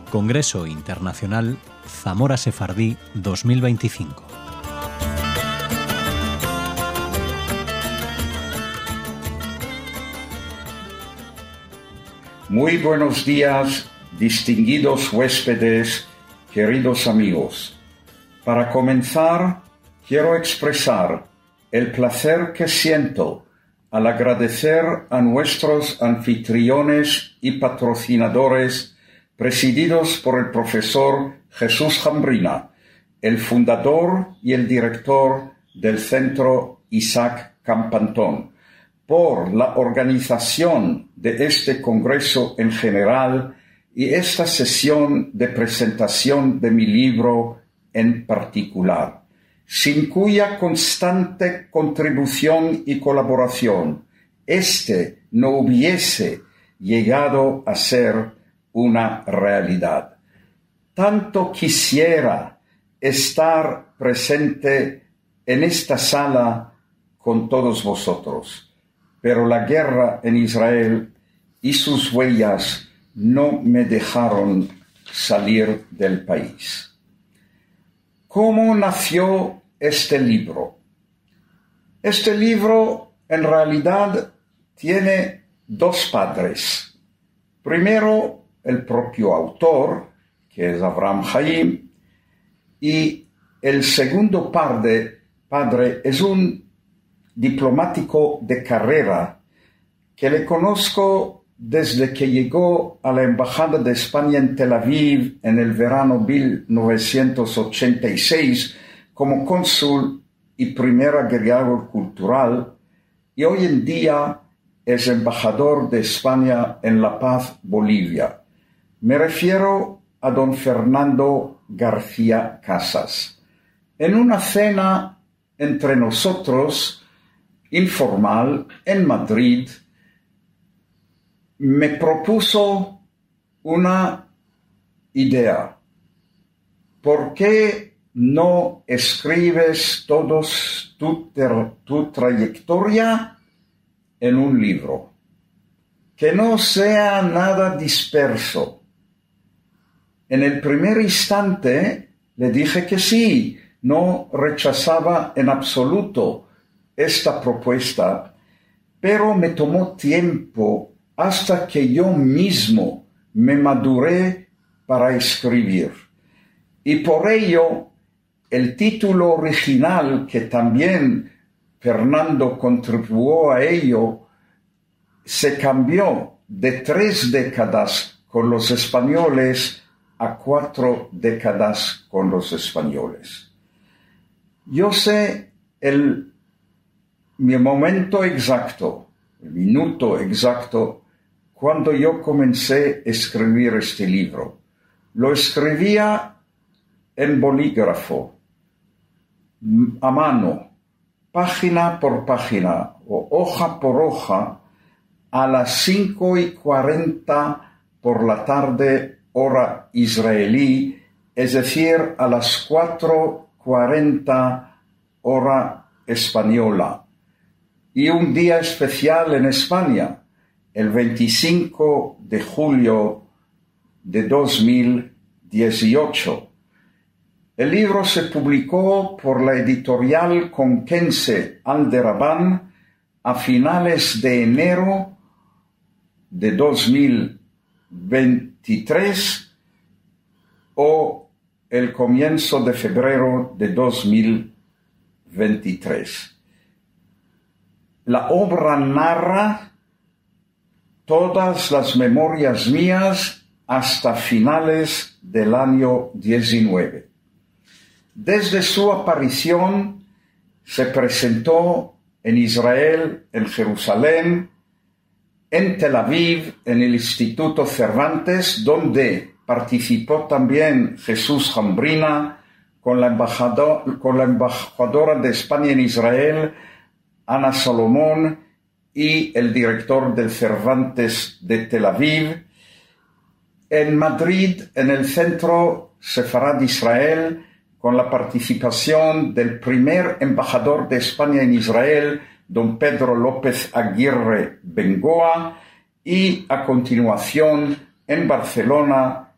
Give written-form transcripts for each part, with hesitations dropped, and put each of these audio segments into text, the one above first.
Congreso Internacional Zamora Sefardí 2025. Muy buenos días, distinguidos huéspedes, queridos amigos. Para comenzar, quiero expresar el placer que siento al agradecer a nuestros anfitriones y patrocinadores presididos por el profesor Jesús Jambrina, el fundador y el director del Centro Isaac Campantón, por la organización de este congreso en general y esta sesión de presentación de mi libro en particular, sin cuya constante contribución y colaboración este no hubiese llegado a ser una realidad. Tanto quisiera estar presente en esta sala con todos vosotros, pero la guerra en Israel y sus huellas no me dejaron salir del país. ¿Cómo nació este libro? Este libro en realidad tiene dos padres. Primero, el propio autor, que es Avraham Haim, y el segundo padre es un diplomático de carrera que le conozco desde que llegó a la Embajada de España en Tel Aviv en el verano 1986 como cónsul y primer agregado cultural, y hoy en día es embajador de España en La Paz, Bolivia. Me refiero a don Fernando García Casas. En una cena entre nosotros, informal, en Madrid, me propuso una idea. ¿Por qué no escribes toda tu trayectoria en un libro? Que no sea nada disperso. En el primer instante le dije que sí, no rechazaba en absoluto esta propuesta, pero me tomó tiempo hasta que yo mismo me maduré para escribir. Y por ello, el título original, que también Fernando contribuyó a ello, se cambió de 3 décadas con los españoles a 4 décadas con los españoles. Yo sé mi momento exacto, el minuto exacto, cuando yo comencé a escribir este libro. Lo escribía en bolígrafo, a mano, página por página o hoja por hoja, a las 5:40 por la tarde, hora israelí, es decir, a las 4:40 hora española. Y un día especial en España, el 25 de julio de 2018. El libro se publicó por la editorial conquense Aldebarán a finales de enero de 2023 o el comienzo de febrero de 2023. La obra narra todas las memorias mías hasta finales del año 19. Desde su aparición se presentó en Israel, en Jerusalén, en Tel Aviv, en el Instituto Cervantes, donde participó también Jesús Jambrina con la embajadora de España en Israel, Ana Salomón, y el director del Cervantes de Tel Aviv. En Madrid, en el Centro Sefarad Israel, con la participación del primer embajador de España en Israel, don Pedro López Aguirre Bengoa, y a continuación en Barcelona,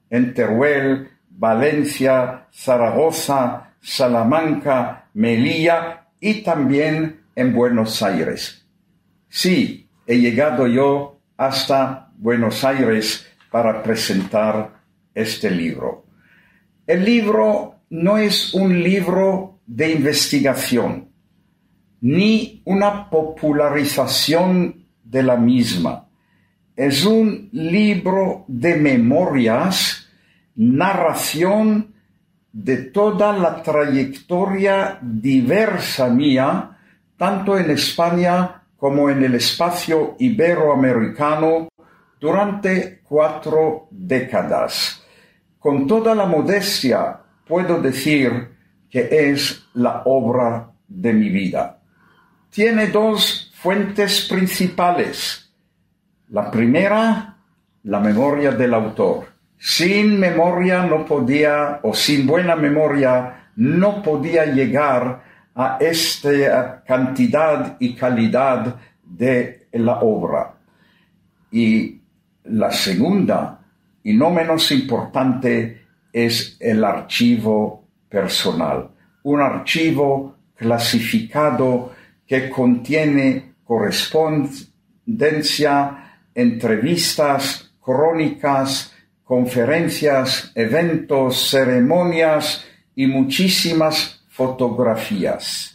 en Teruel, Valencia, Zaragoza, Salamanca, Melilla y también en Buenos Aires. Sí, he llegado yo hasta Buenos Aires para presentar este libro. El libro no es un libro de investigación, ni una popularización de la misma. Es un libro de memorias, narración de toda la trayectoria diversa mía, tanto en España como en el espacio iberoamericano, durante 4 décadas. Con toda la modestia puedo decir que es la obra de mi vida. Tiene 2 fuentes principales. La primera, la memoria del autor. Sin memoria no podía, o sin buena memoria, no podía llegar a esta cantidad y calidad de la obra. Y la segunda, y no menos importante, es el archivo personal. Un archivo clasificado que contiene correspondencia, entrevistas, crónicas, conferencias, eventos, ceremonias y muchísimas fotografías.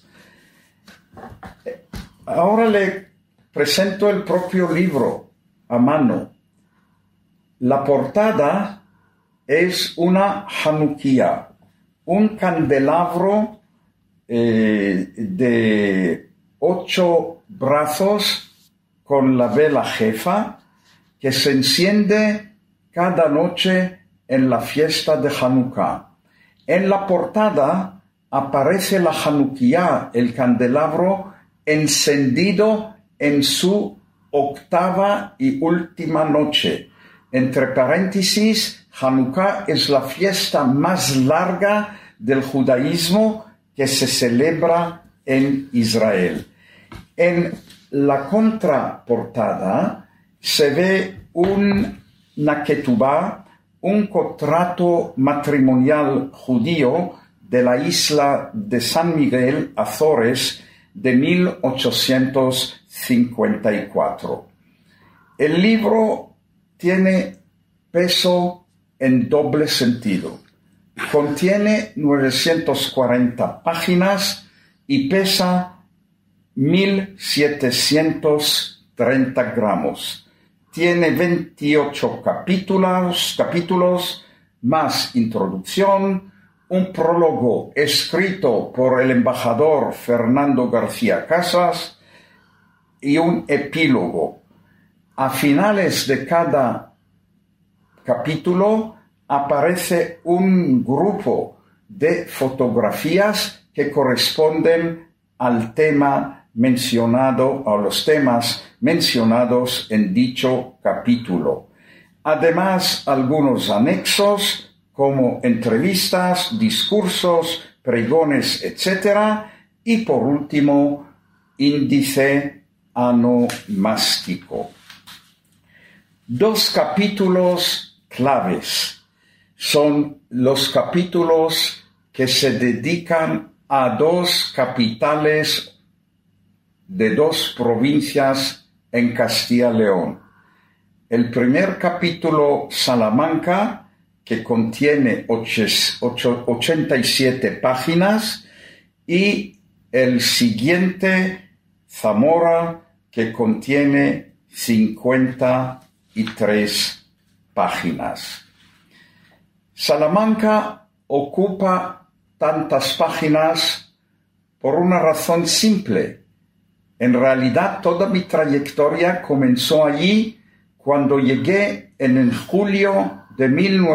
Ahora le presento el propio libro a mano. La portada es una Hanukkah, un candelabro de 8 brazos con la vela jefa que se enciende cada noche en la fiesta de Hanukkah. En la portada aparece la Hanukkah, el candelabro, encendido en su 8ª y última noche. Entre paréntesis, Hanukkah es la fiesta más larga del judaísmo que se celebra en Israel. En la contraportada se ve una ketubá, un contrato matrimonial judío de la isla de San Miguel, Azores, de 1854. El libro tiene peso en doble sentido. Contiene 940 páginas y pesa 1.730 gramos. Tiene 28 capítulos, más introducción, un prólogo escrito por el embajador Fernando García Casas y un epílogo. A finales de cada capítulo aparece un grupo de fotografías que corresponden al tema mencionado, a los temas mencionados en dicho capítulo. Además, algunos anexos como entrevistas, discursos, pregones, etc. Y por último, índice anomástico. 2 capítulos claves son los capítulos que se dedican a 2 capitales de 2 provincias en Castilla y León. El primer capítulo, Salamanca, que contiene 87 páginas, y el siguiente, Zamora, que contiene 53 páginas. Salamanca ocupa tantas páginas por una razón simple. En realidad, toda mi trayectoria comenzó allí cuando llegué en julio de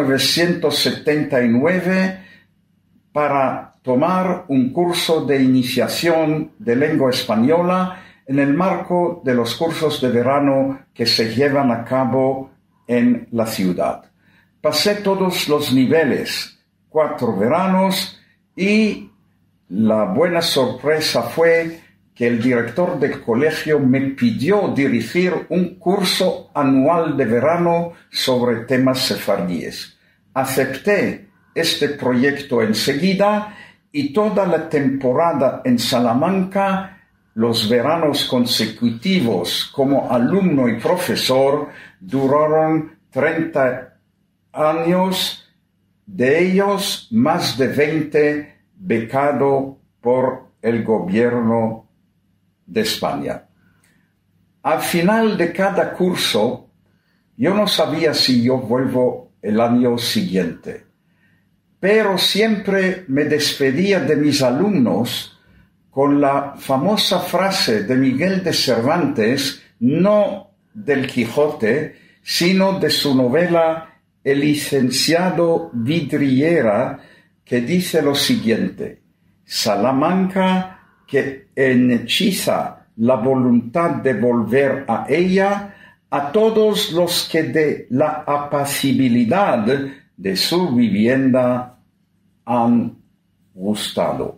1979 para tomar un curso de iniciación de lengua española en el marco de los cursos de verano que se llevan a cabo en la ciudad. Pasé todos los niveles, 4 veranos, y la buena sorpresa fue que el director del colegio me pidió dirigir un curso anual de verano sobre temas sefardíes. Acepté este proyecto enseguida y toda la temporada en Salamanca, los veranos consecutivos como alumno y profesor, duraron 30 años, de ellos más de 20 becado por el gobierno de España. Al final de cada curso, yo no sabía si yo vuelvo el año siguiente, pero siempre me despedía de mis alumnos con la famosa frase de Miguel de Cervantes, no del Quijote, sino de su novela El licenciado Vidriera, que dice lo siguiente: Salamanca, que hechiza la voluntad de volver a ella, a todos los que de la apacibilidad de su vivienda han gustado.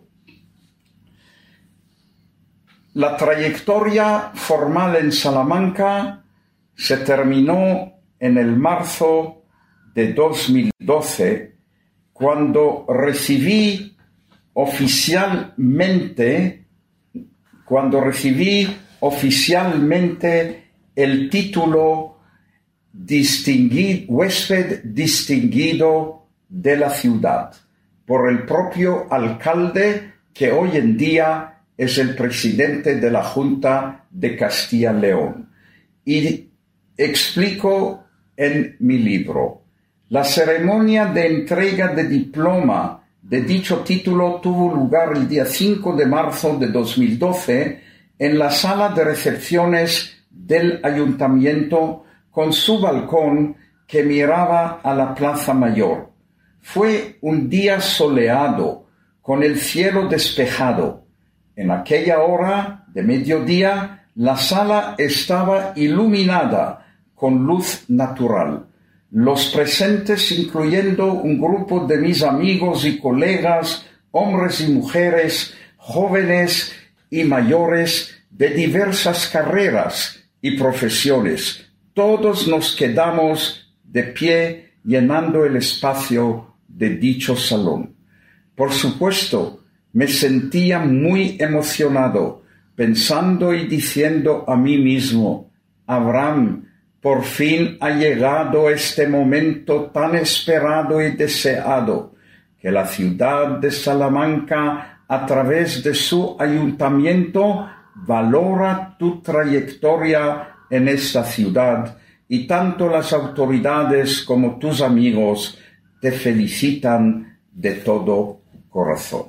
La trayectoria formal en Salamanca se terminó en el marzo de 2012, cuando recibí oficialmente el título huésped distinguido de la ciudad por el propio alcalde, que hoy en día es el presidente de la Junta de Castilla-León. Y explico en mi libro: la ceremonia de entrega de diploma de dicho título tuvo lugar el día 5 de marzo de 2012 en la sala de recepciones del ayuntamiento, con su balcón que miraba a la Plaza Mayor. Fue un día soleado, con el cielo despejado. En aquella hora de mediodía, la sala estaba iluminada con luz natural. Los presentes, incluyendo un grupo de mis amigos y colegas, hombres y mujeres, jóvenes y mayores, de diversas carreras y profesiones, todos nos quedamos de pie llenando el espacio de dicho salón. Por supuesto, me sentía muy emocionado, pensando y diciendo a mí mismo: Abraham, por fin ha llegado este momento tan esperado y deseado, que la ciudad de Salamanca, a través de su ayuntamiento, valora tu trayectoria en esta ciudad, y tanto las autoridades como tus amigos te felicitan de todo corazón.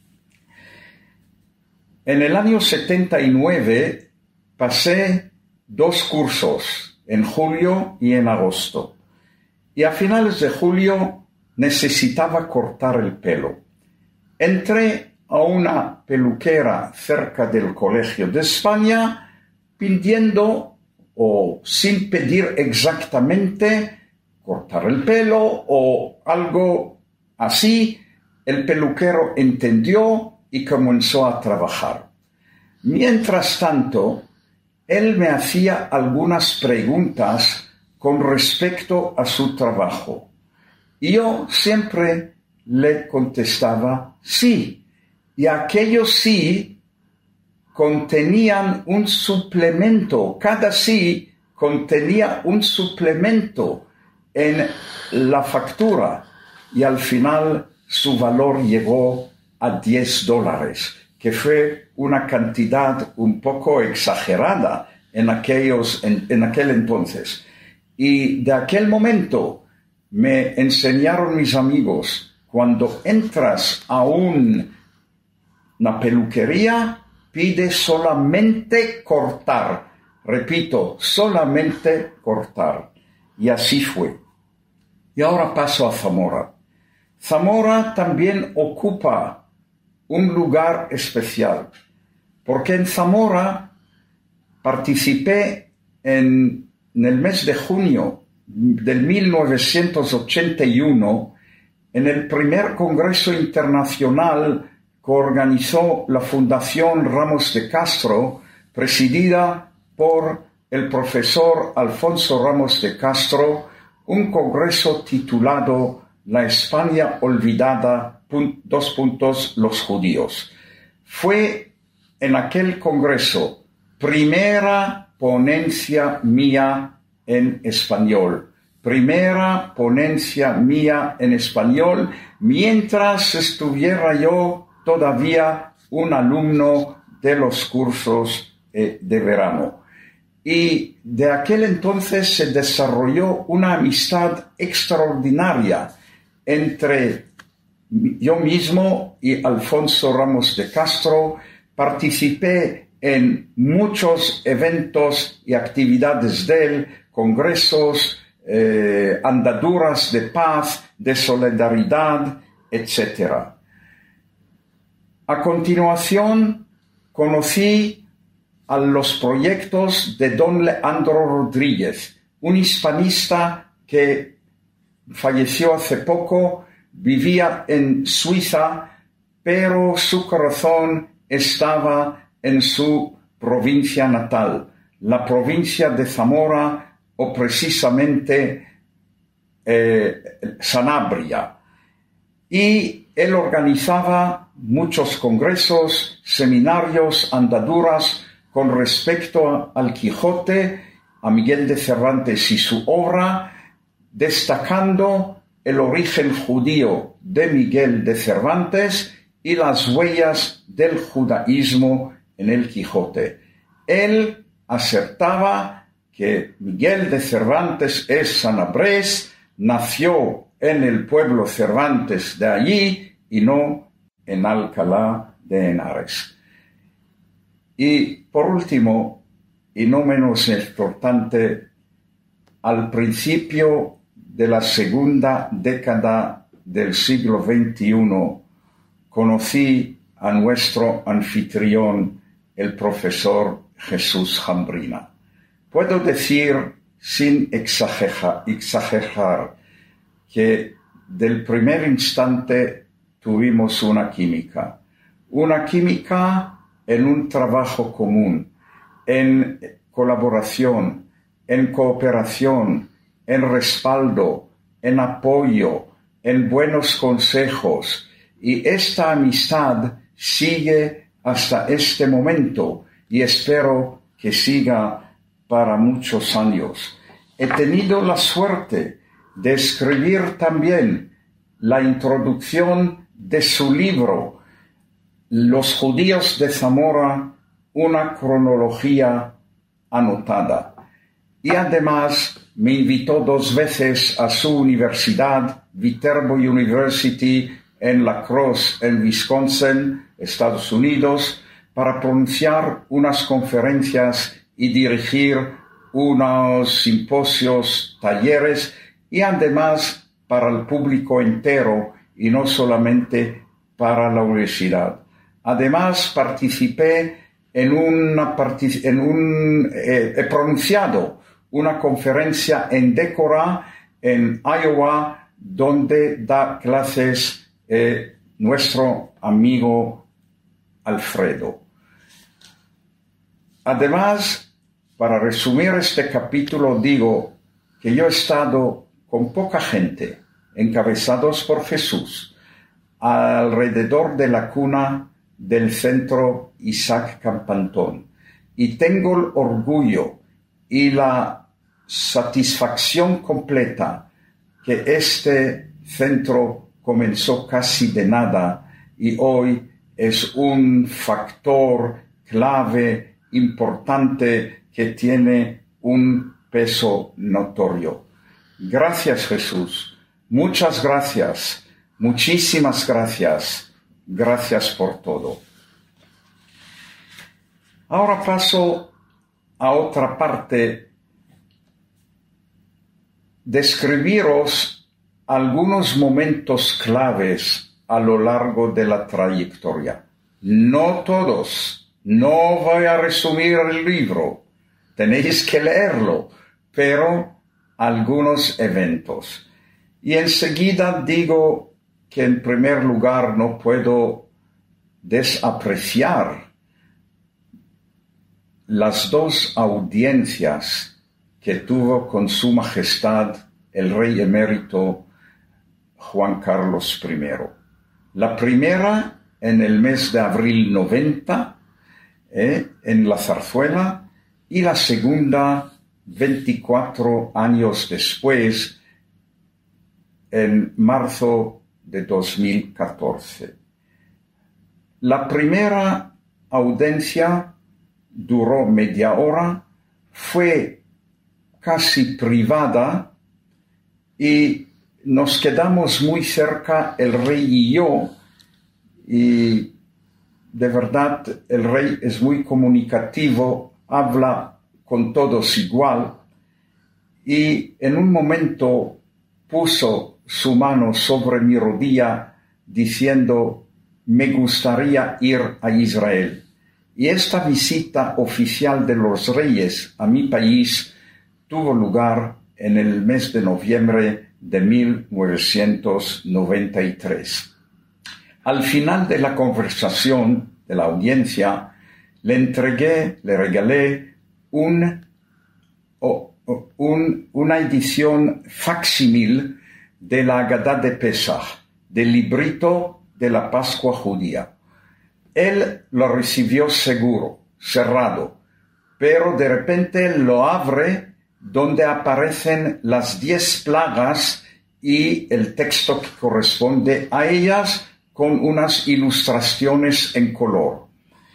En el año 79 pasé 2 cursos, en julio y en agosto, y a finales de julio necesitaba cortar el pelo. Entré a una peluquera cerca del Colegio de España pidiendo, o sin pedir exactamente, cortar el pelo o algo así. El peluquero entendió y comenzó a trabajar. Mientras tanto, él me hacía algunas preguntas con respecto a su trabajo, y yo siempre le contestaba sí, y aquellos sí contenían un suplemento. Cada sí contenía un suplemento en la factura, y al final su valor llegó a $10, que fue una cantidad un poco exagerada en aquel entonces. Y de aquel momento me enseñaron mis amigos: cuando entras a una peluquería, pide solamente cortar. Repito, solamente cortar. Y así fue. Y ahora paso a Zamora. Zamora también ocupa un lugar especial, porque en Zamora participé en el mes de junio del 1981 en el primer Congreso Internacional que organizó la Fundación Ramos de Castro, presidida por el profesor Alfonso Ramos de Castro, un congreso titulado La España olvidada, los judíos. Fue en aquel congreso primera ponencia mía en español. Primera ponencia mía en español, mientras estuviera yo todavía un alumno de los cursos de verano. Y de aquel entonces se desarrolló una amistad extraordinaria entre yo mismo y Alfonso Ramos de Castro. Participé en muchos eventos y actividades de él, congresos, andaduras de paz, de solidaridad, etc. A continuación, conocí a los proyectos de don Leandro Rodríguez, un hispanista que falleció hace poco, vivía en Suiza, pero su corazón estaba en su provincia natal, la provincia de Zamora, o precisamente Sanabria. Y él organizaba muchos congresos, seminarios, andaduras con respecto al Quijote, a Miguel de Cervantes y su obra, destacando el origen judío de Miguel de Cervantes y las huellas del judaísmo en el Quijote. Él acertaba que Miguel de Cervantes es sanabrés, nació en el pueblo Cervantes de allí y no en Alcalá de Henares. Y por último, y no menos importante, al principio de la segunda década del siglo XXI, conocí a nuestro anfitrión, el profesor Jesús Jambrina. Puedo decir sin exagerar que del primer instante tuvimos una química en un trabajo común, en colaboración, en cooperación, en respaldo, en apoyo, en buenos consejos. Y esta amistad sigue hasta este momento y espero que siga para muchos años. He tenido la suerte de escribir también la introducción de su libro, Los judíos de Zamora, una cronología anotada. Y además me invitó 2 veces a su universidad, Viterbo University, en La Crosse, en Wisconsin, Estados Unidos, para pronunciar unas conferencias y dirigir unos simposios, talleres, y además para el público entero y no solamente para la universidad. Además, he pronunciado una conferencia en Decorah, en Iowa, donde da clases nuestro amigo Alfredo. Además, para resumir este capítulo, digo que yo he estado con poca gente, encabezados por Jesús, alrededor de la cuna del Centro Isaac Campantón, y tengo el orgullo y la satisfacción completa que este centro comenzó casi de nada y hoy es un factor clave, importante, que tiene un peso notorio. Gracias, Jesús. Muchas gracias. Muchísimas gracias. Gracias por todo. Ahora paso a otra parte. Describiros algunos momentos claves a lo largo de la trayectoria. No todos. No voy a resumir el libro. Tenéis que leerlo, pero algunos eventos. Y enseguida digo que en primer lugar no puedo desapreciar las 2 audiencias que tuvo con Su Majestad el Rey Emérito Juan Carlos I. La primera en el mes de abril 90, en la Zarzuela, y la segunda 24 años después, en marzo de 2014. La primera audiencia duró media hora, fue casi privada y nos quedamos muy cerca el rey y yo, y de verdad el rey es muy comunicativo, habla con todos igual, y en un momento puso su mano sobre mi rodilla diciendo: me gustaría ir a Israel. Y esta visita oficial de los reyes a mi país tuvo lugar en el mes de noviembre de 1993. Al final de la conversación, de la audiencia, le regalé una edición facsímil de la Agadá de Pesach, del librito de la Pascua judía. Él lo recibió seguro, cerrado, pero de repente lo abre donde aparecen las 10 plagas y el texto que corresponde a ellas con unas ilustraciones en color.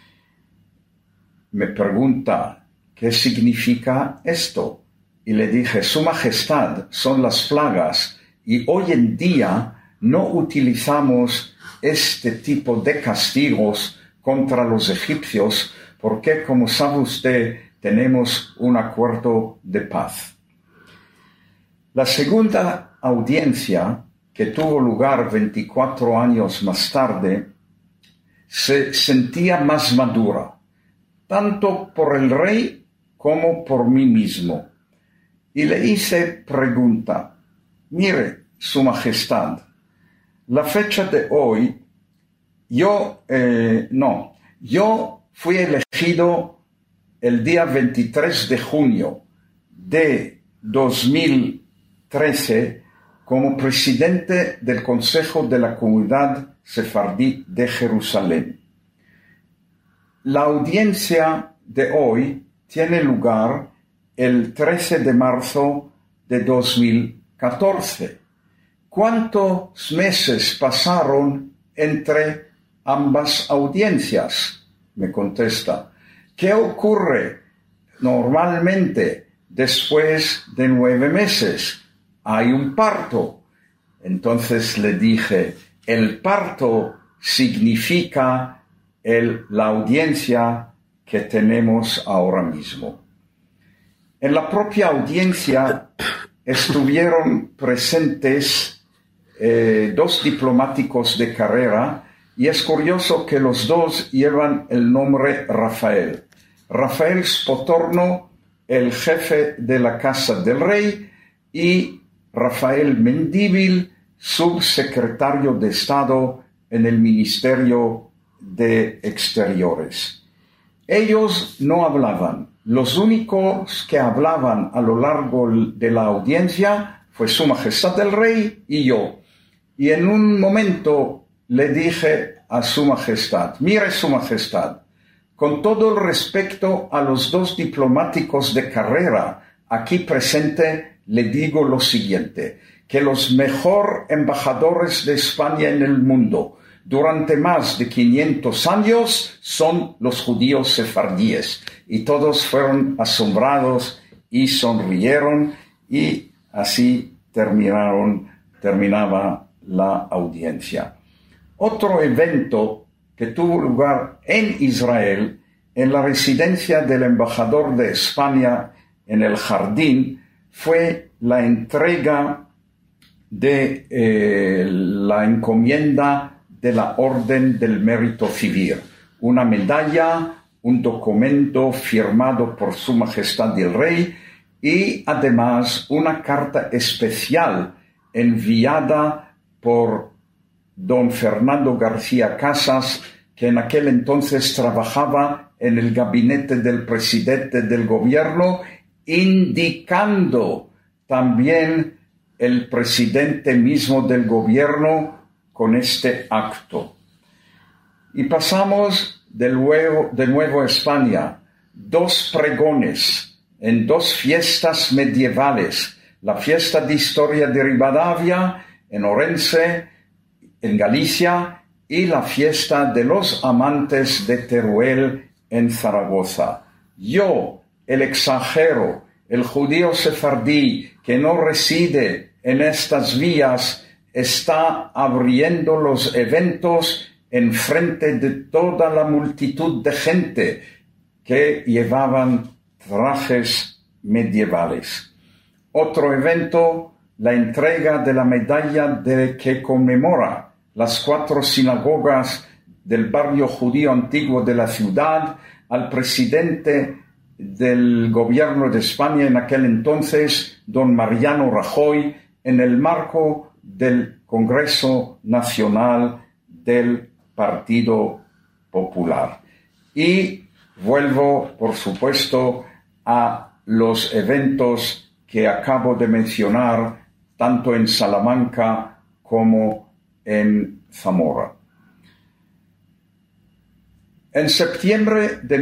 Me pregunta: ¿qué significa esto? Y le dije: Su Majestad, son las plagas, y hoy en día no utilizamos este tipo de castigos contra los egipcios porque, como sabe usted, tenemos un acuerdo de paz. La segunda audiencia, que tuvo lugar 24 años más tarde, se sentía más madura, tanto por el rey como por mí mismo. Y le hice pregunta: mire, Su Majestad, la fecha de hoy, yo fui elegido el día 23 de junio de 2013 como presidente del Consejo de la Comunidad Sefardí de Jerusalén. La audiencia de hoy tiene lugar el 13 de marzo de 2014. ¿Cuántos meses pasaron entre ambas audiencias? Me contesta. ¿Qué ocurre normalmente después de 9 meses? Hay un parto. Entonces le dije: el parto significa la audiencia que tenemos ahora mismo. En la propia audiencia estuvieron presentes 2 diplomáticos de carrera, y es curioso que los 2 llevan el nombre Rafael. Rafael Spotorno, el jefe de la Casa del Rey, y Rafael Mendívil, subsecretario de Estado en el Ministerio de Exteriores. Ellos no hablaban. Los únicos que hablaban a lo largo de la audiencia fue Su Majestad el Rey y yo. Y en un momento le dije a Su Majestad: mire, Su Majestad, con todo el respeto a los 2 diplomáticos de carrera aquí presente, le digo lo siguiente: que los mejores embajadores de España en el mundo durante más de 500 años son los judíos sefardíes. Y todos fueron asombrados y sonrieron, y así terminaba la audiencia. Otro evento que tuvo lugar en Israel, en la residencia del embajador de España en el Jardín, fue la entrega de la encomienda de la Orden del Mérito Civil, una medalla, un documento firmado por Su Majestad el Rey, y además una carta especial enviada por don Fernando García Casas, que en aquel entonces trabajaba en el gabinete del presidente del gobierno, indicando también el presidente mismo del gobierno con este acto. Y pasamos de nuevo a España. 2 pregones en 2 fiestas medievales. La fiesta de historia de Rivadavia en Orense, en Galicia, y la fiesta de los amantes de Teruel en Zaragoza. Yo, el extranjero, el judío sefardí que no reside en estas vías, está abriendo los eventos en frente de toda la multitud de gente que llevaban trajes medievales. Otro evento, la entrega de la medalla que conmemora las 4 sinagogas del barrio judío antiguo de la ciudad al presidente del gobierno de España en aquel entonces, don Mariano Rajoy, en el marco del Congreso Nacional del Partido Popular. Y vuelvo, por supuesto, a los eventos que acabo de mencionar, tanto en Salamanca como en Zamora. En septiembre de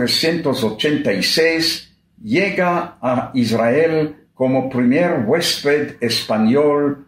1986 llega a Israel como primer huésped español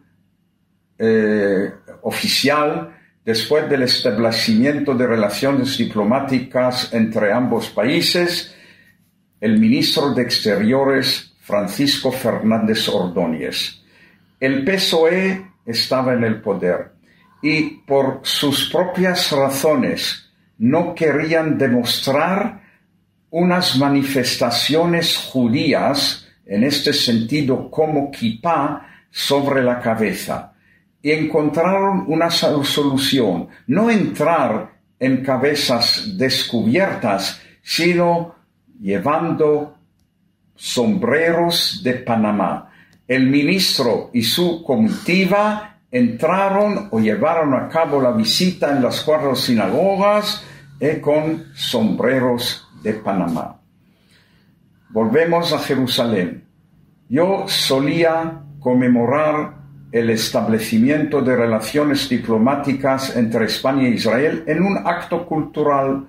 oficial después del establecimiento de relaciones diplomáticas entre ambos países, el ministro de Exteriores Francisco Fernández Ordóñez. El PSOE estaba en el poder y por sus propias razones no querían demostrar unas manifestaciones judías, en este sentido como kipá, sobre la cabeza. Y encontraron una solución, no entrar en cabezas descubiertas, sino llevando sombreros de Panamá. El ministro y su comitiva entraron o llevaron a cabo la visita en las 4 sinagogas con sombreros de Panamá. Volvemos a Jerusalén. Yo solía conmemorar el establecimiento de relaciones diplomáticas entre España e Israel en un acto cultural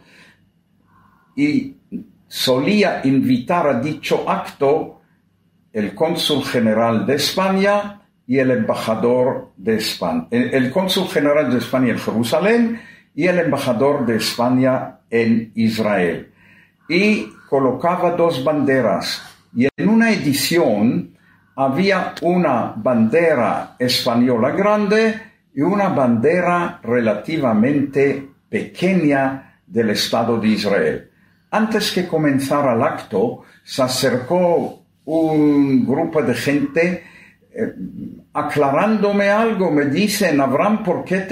y solía invitar a dicho acto el cónsul general de España y el embajador de España, el cónsul general de España en Jerusalén y el embajador de España en Israel. Y colocaba 2 banderas. Y en una edición había una bandera española grande y una bandera relativamente pequeña del Estado de Israel. Antes que comenzara el acto, se acercó un grupo de gente aclarándome algo. Me dicen: Abraham, ¿por qué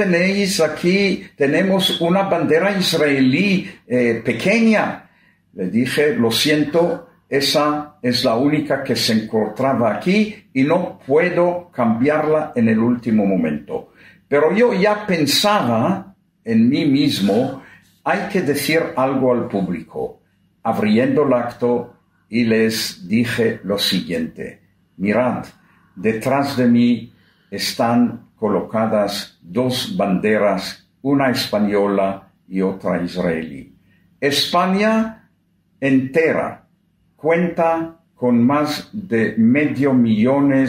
tenemos una bandera israelí pequeña? Le dije: lo siento, esa es la única que se encontraba aquí y no puedo cambiarla en el último momento. Pero yo ya pensaba en mí mismo, hay que decir algo al público. Abriendo el acto, y les dije lo siguiente: mirad, detrás de mí están colocadas 2 banderas, una española y otra israelí. España entera cuenta con más de medio millón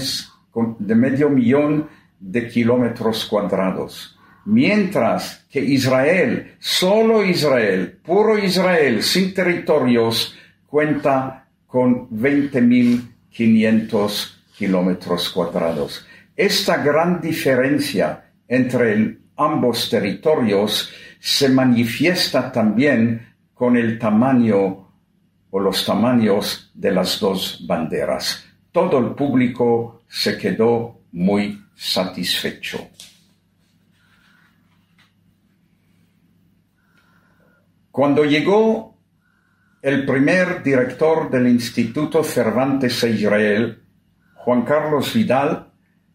de kilómetros cuadrados, mientras que Israel, solo Israel, puro Israel, sin territorios, cuenta con 20.500 kilómetros cuadrados. Esta gran diferencia entre ambos territorios se manifiesta también con el tamaño o los tamaños de las 2 banderas. Todo el público se quedó muy satisfecho. Cuando llegó el primer director del Instituto Cervantes a Israel, Juan Carlos Vidal,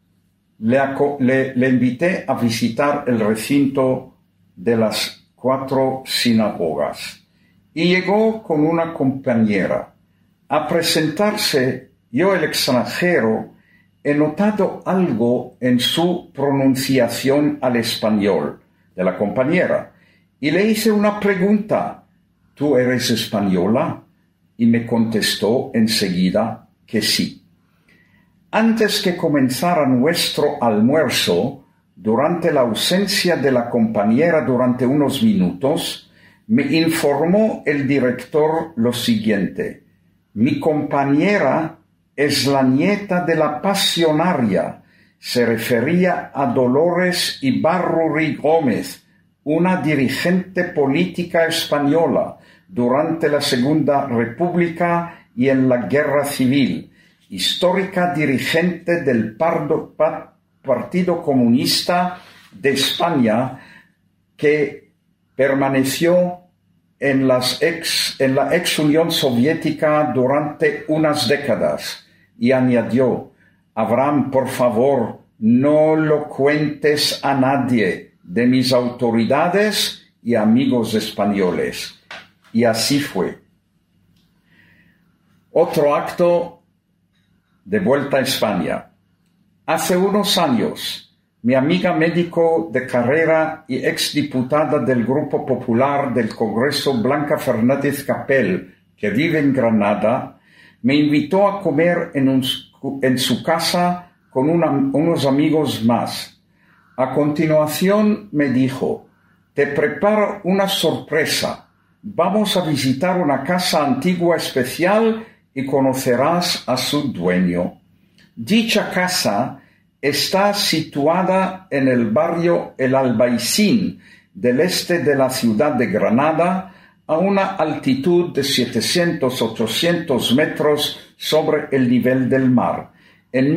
le invité a visitar el recinto de las 4 sinagogas y llegó con una compañera a presentarse, yo el extranjero, he notado algo en su pronunciación al español de la compañera y le hice una pregunta: ¿tú eres española? Y me contestó enseguida que sí. Antes que comenzara nuestro almuerzo, durante la ausencia de la compañera durante unos minutos, me informó el director lo siguiente: mi compañera es la nieta de la pasionaria. Se refería a Dolores Ibarruri Gómez, una dirigente política española durante la Segunda República y en la Guerra Civil, histórica dirigente del Partido Comunista de España, que permaneció en la ex Unión Soviética durante unas décadas. Y añadió: Abraham, por favor, no lo cuentes a nadie de mis autoridades y amigos españoles. Y así fue. Otro acto de vuelta a España. Hace unos años, mi amiga médico de carrera y exdiputada del Grupo Popular del Congreso, Blanca Fernández Capel, que vive en Granada, me invitó a comer en su casa con unos amigos más. A continuación me dijo: te preparo una sorpresa. Vamos a visitar una casa antigua especial y conocerás a su dueño. Dicha casa está situada en el barrio El Albaicín del este de la ciudad de Granada, a una altitud de 700-800 metros sobre el nivel del mar. En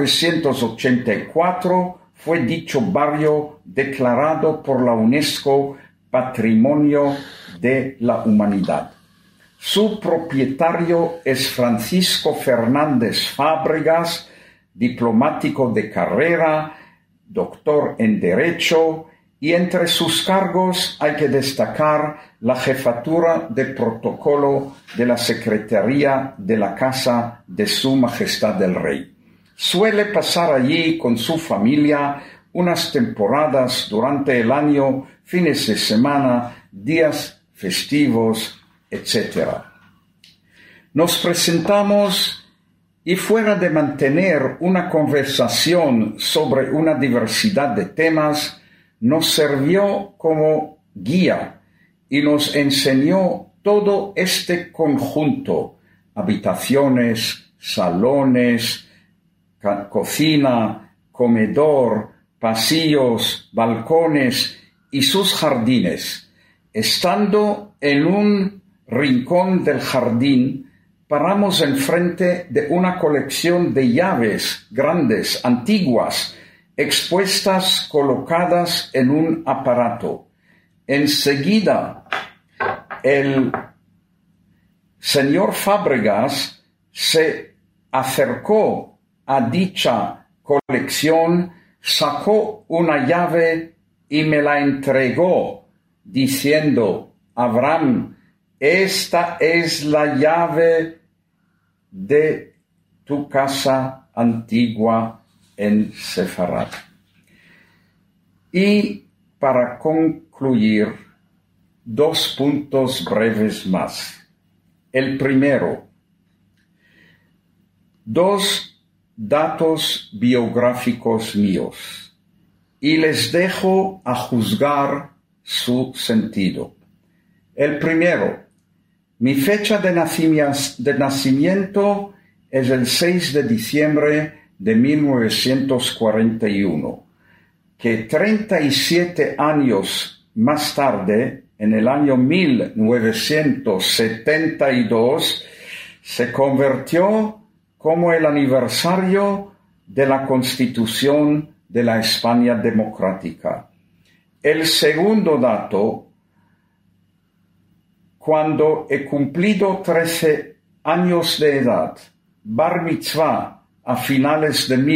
1984 fue dicho barrio declarado por la UNESCO Patrimonio de la Humanidad. Su propietario es Francisco Fernández Fábregas, diplomático de carrera, doctor en Derecho, y entre sus cargos hay que destacar la jefatura de protocolo de la Secretaría de la Casa de Su Majestad el Rey. Suele pasar allí con su familia unas temporadas durante el año, fines de semana, días festivos, etc. Nos presentamos y, fuera de mantener una conversación sobre una diversidad de temas, nos sirvió como guía y nos enseñó todo este conjunto: habitaciones, salones, cocina, comedor, pasillos, balcones y sus jardines. Estando en un rincón del jardín, paramos enfrente de una colección de llaves grandes, antiguas, expuestas, colocadas en un aparato. Enseguida, el señor Fábregas se acercó a dicha colección, sacó una llave y me la entregó, diciendo: Abraham, esta es la llave de tu casa antigua en Sefarad. Y para concluir, 2 puntos breves más. El primero, 2 datos biográficos míos, y les dejo a juzgar su sentido. El primero, mi fecha de nacimiento es el 6 de diciembre de 1941, que 37 años más tarde, en el año 1972, se convirtió como el aniversario de la Constitución de la España democrática. El segundo dato: cuando he cumplido 13 años de edad, bar mitzvah a finales de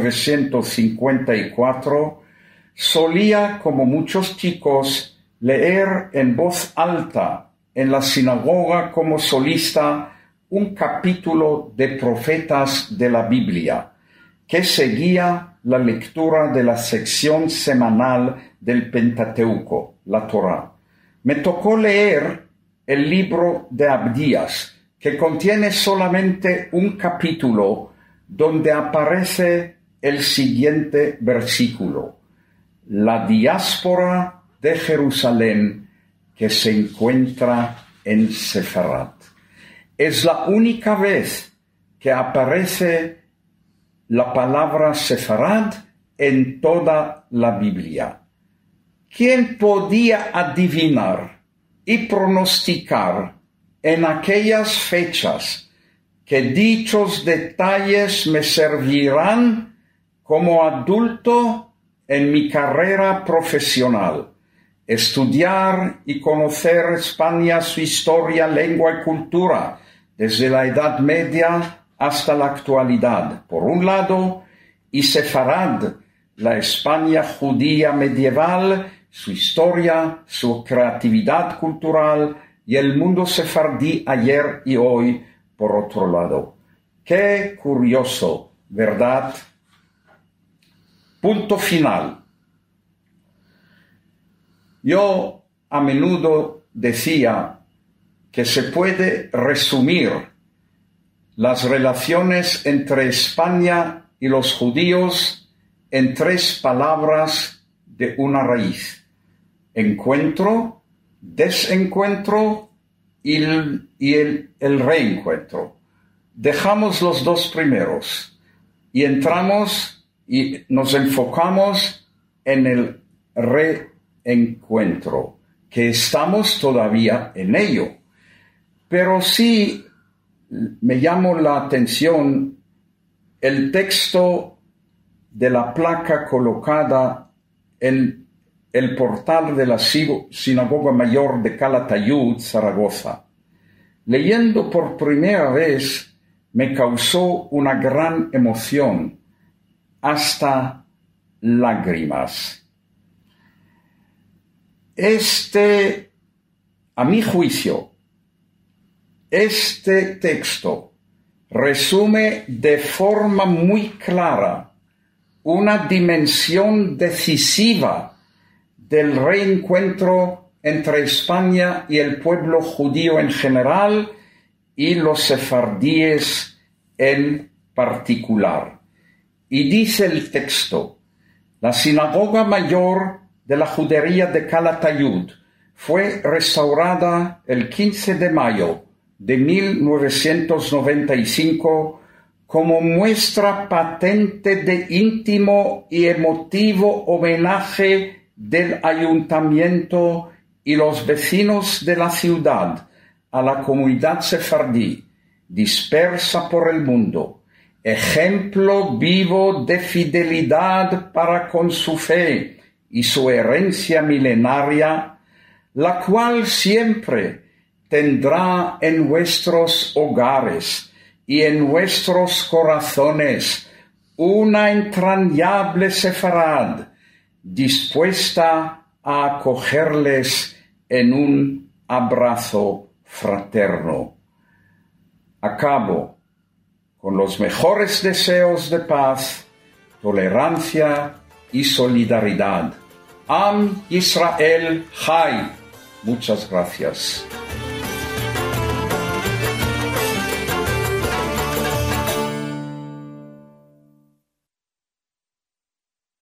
1954, solía, como muchos chicos, leer en voz alta en la sinagoga como solista un capítulo de Profetas de la Biblia. que seguía la lectura de la sección semanal del Pentateuco, la Torá. Me tocó leer el libro de Abdías, que contiene solamente un capítulo donde aparece el siguiente versículo: la diáspora de Jerusalén que se encuentra en Sefarad. Es la única vez que aparece la palabra Sefarad en toda la Biblia. ¿Quién podía adivinar y pronosticar en aquellas fechas que dichos detalles me servirán como adulto en mi carrera profesional? Estudiar y conocer España, su historia, lengua y cultura, desde la Edad Media hasta la actualidad, por un lado, y Sefarad, la España judía medieval, su historia, su creatividad cultural y el mundo sefardí ayer y hoy, por otro lado. Qué curioso, ¿verdad? Punto final. Yo a menudo decía que se puede resumir las relaciones entre España y los judíos en 3 palabras de una raíz: encuentro, desencuentro y el reencuentro. Dejamos los 2 primeros y entramos y nos enfocamos en el reencuentro, que estamos todavía en ello. Pero sí me llamó la atención el texto de la placa colocada en el portal de la Sinagoga Mayor de Calatayud, Zaragoza. Leyendo por primera vez me causó una gran emoción, hasta lágrimas. A mi juicio, este texto resume de forma muy clara una dimensión decisiva del reencuentro entre España y el pueblo judío en general y los sefardíes en particular. Y dice el texto: la Sinagoga Mayor de la Judería de Calatayud fue restaurada el 15 de mayo de 1995 como muestra patente de íntimo y emotivo homenaje del ayuntamiento y los vecinos de la ciudad a la comunidad sefardí dispersa por el mundo, ejemplo vivo de fidelidad para con su fe y su herencia milenaria, la cual siempre tendrá en vuestros hogares y en vuestros corazones una entrañable Sefarad dispuesta a acogerles en un abrazo fraterno. Acabo con los mejores deseos de paz, tolerancia y solidaridad. Am Israel Chai. Muchas gracias.